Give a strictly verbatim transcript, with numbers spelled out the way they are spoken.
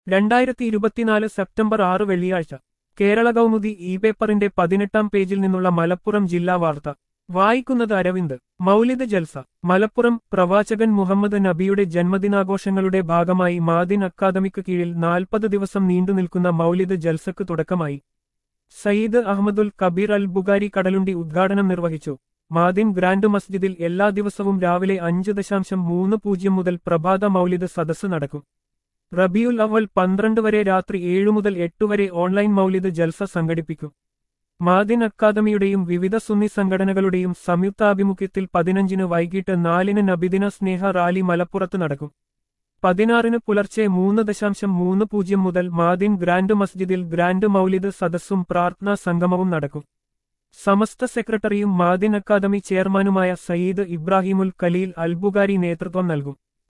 രണ്ടായിരത്തി ഇരുപത്തിനാല് സെപ്റ്റംബർ ആറ് വെള്ളിയാഴ്ച കേരള കൗമുദി ഇ പേപ്പറിന്റെ പതിനെട്ടാം പേജിൽ നിന്നുള്ള മലപ്പുറം ജില്ലാ വാർത്ത വായിക്കുന്നത് അരവിന്ദ്. മൗലിദ് ജൽസ മലപ്പുറം. പ്രവാചകൻ മുഹമ്മദ് നബിയുടെ ജന്മദിനാഘോഷങ്ങളുടെ ഭാഗമായി മാദിൻ അക്കാദമിക്ക് കീഴിൽ നാൽപ്പത് ദിവസം നീണ്ടുനിൽക്കുന്ന മൗലിദ് ജൽസക്ക് തുടക്കമായി. സയ്യിദ് അഹമ്മദുൽ കബീർ അൽ ബുഖാരി കടലുണ്ടി ഉദ്ഘാടനം നിർവഹിച്ചു. മാദിൻ ഗ്രാൻഡ് മസ്ജിദിൽ എല്ലാ ദിവസവും രാവിലെ അഞ്ച് ദശാംശം മൂന്ന് പൂജ്യം മുതൽ പ്രഭാത മൗലിദ് സദസ്സ് നടക്കും. റബിയുൽ അവൽ പന്ത്രണ്ട് വരെ രാത്രി ഏഴു മുതൽ എട്ട് വരെ ഓൺലൈൻ മൗലിദ് ജൽസ സംഘടിപ്പിക്കും. മാദിൻ അക്കാദമിയുടെയും വിവിധ സുന്നി സംഘടനകളുടെയും സംയുക്താഭിമുഖ്യത്തിൽ പതിനഞ്ചിന് വൈകിട്ട് നാലിന് നബിദിന സ്നേഹ റാലി മലപ്പുറത്ത് നടക്കും. പതിനാറിന് പുലർച്ചെ മൂന്ന് ദശാംശം മൂന്ന് പൂജ്യം മുതൽ മാദിൻ ഗ്രാൻഡ് മസ്ജിദിൽ ഗ്രാൻഡ് മൗലിദ് സദസ്സും പ്രാർത്ഥനാ സംഗമവും നടക്കും. സമസ്ത സെക്രട്ടറിയും മാദിൻ അക്കാദമി ചെയർമാനുമായ സയ്യിദ് ഇബ്രാഹിമുൽ ഖലീൽ അൽബുഖാരി നേതൃത്വം നൽകും.